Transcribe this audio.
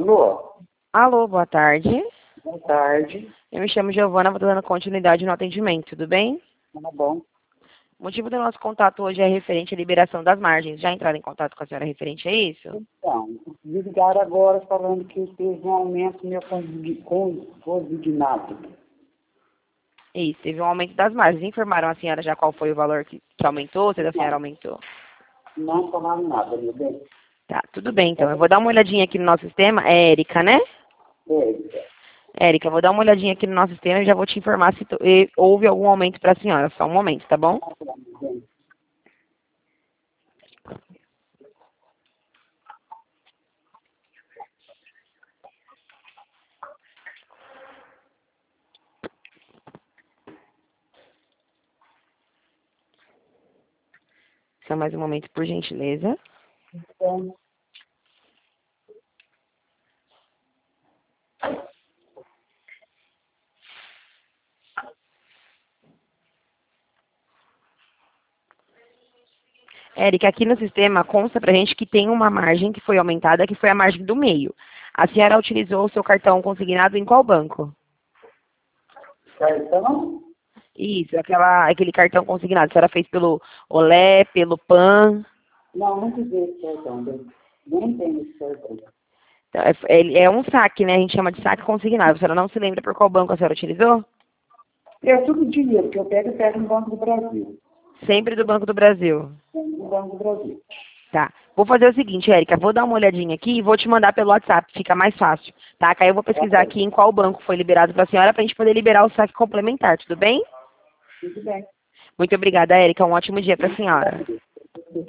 Alô? Alô, boa tarde. Boa tarde. Eu me chamo Giovana, vou dando continuidade no atendimento, tudo bem? Tá bom. O motivo do nosso contato hoje é referente à liberação das margens. Já entraram em contato com a senhora referente a isso? Então, me ligaram agora falando que teve um aumento no meu consignado. Isso, teve um aumento das margens. Informaram a senhora já qual foi o valor que aumentou, se a senhora aumentou? Não falaram nada, meu bem. Tá, tudo bem então. Eu vou dar uma olhadinha aqui no nosso sistema. É Érica, né? É, Érica, eu vou dar uma olhadinha aqui no nosso sistema e já vou te informar se houve algum aumento para a senhora. Só um momento, tá bom? meu bem. Só mais um momento, por gentileza. Então, Érica, aqui no sistema consta pra gente que tem uma margem que foi aumentada, que foi a margem do meio. A senhora utilizou o seu cartão consignado em qual banco? cartão? Isso, aquele cartão consignado. A senhora fez pelo Olé, pelo PAN. Não, não fiz esse cartão, bem. Nem tenho esse cartão. Então, é um saque, né? A gente chama de saque consignado. A senhora não se lembra por qual banco a senhora utilizou? É tudo dinheiro que eu pego no Banco do Brasil. Sempre do Banco do Brasil. No Banco do Brasil. Tá. Vou fazer o seguinte, Érica. Vou dar uma olhadinha aqui e vou te mandar pelo WhatsApp. Fica mais fácil. Tá? Que aí eu vou pesquisar aqui em qual banco foi liberado pra senhora pra gente poder liberar o saque complementar. Tudo bem? Tudo bem. Muito obrigada, Érica. Um ótimo dia para a senhora.